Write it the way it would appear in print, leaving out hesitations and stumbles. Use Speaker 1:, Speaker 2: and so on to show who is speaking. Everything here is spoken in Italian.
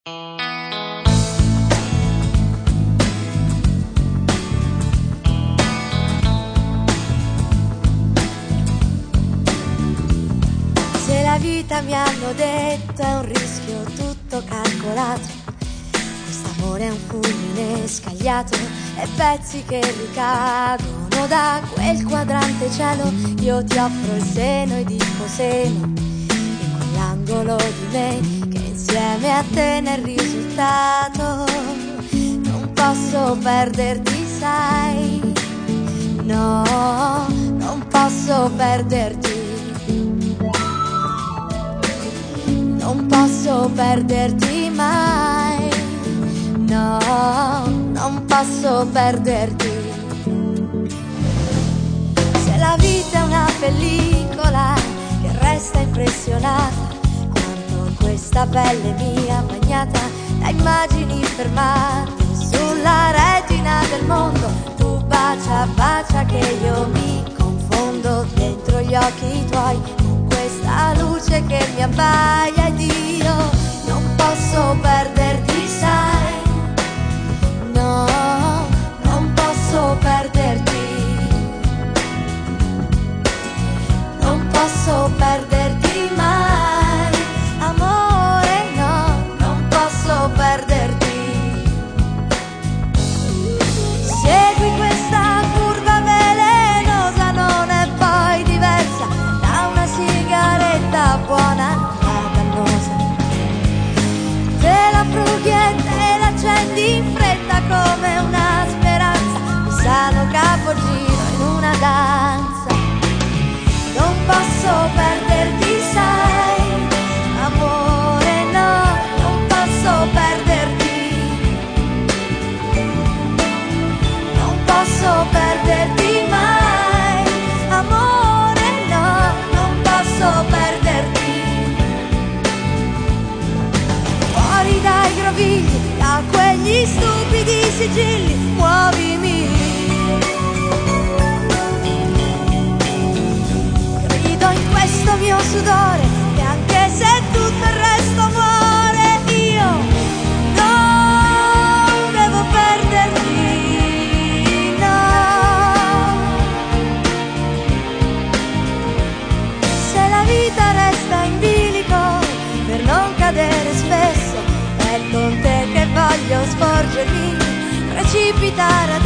Speaker 1: Se la vita mi hanno detto è un rischio tutto calcolato, quest'amore è un fulmine scagliato e pezzi che ricadono da quel quadrante cielo. Io ti offro il seno ed il coseno in quell'angolo di me che insieme a te nel risultato non posso perderti, sai. No, non posso perderti. Non posso perderti mai. No, non posso perderti. Se la vita è una pellicola che resta impressionata, quanto questa pelle mia bagnata da immagini fermate sulla retina del mondo. Tu bacia, bacia che io mi confondo dentro gli occhi tuoi con questa luce che mi abbaia ed io non posso perderti, sai. No, non posso perderti. Non posso perderti mai, amore, no, non posso perderti. Segui questa curva velenosa, non è poi diversa da una sigaretta buona ma dannosa. Te la frughi e te l'accendi in fretta come una speranza, un sano capogiro in una danza. Non posso perderti, sai, amore, no, non posso perderti. Non posso perderti mai, amore, no, non posso perderti. Fuori dai grovigli, da quegli stupidi sigilli, muovimi. Grido in questo mio sudore che anche se tutto il resto muore, io non devo perderti, no. Se la vita resta in bilico per non cadere spesso, è con te che voglio sporgermi, precipitare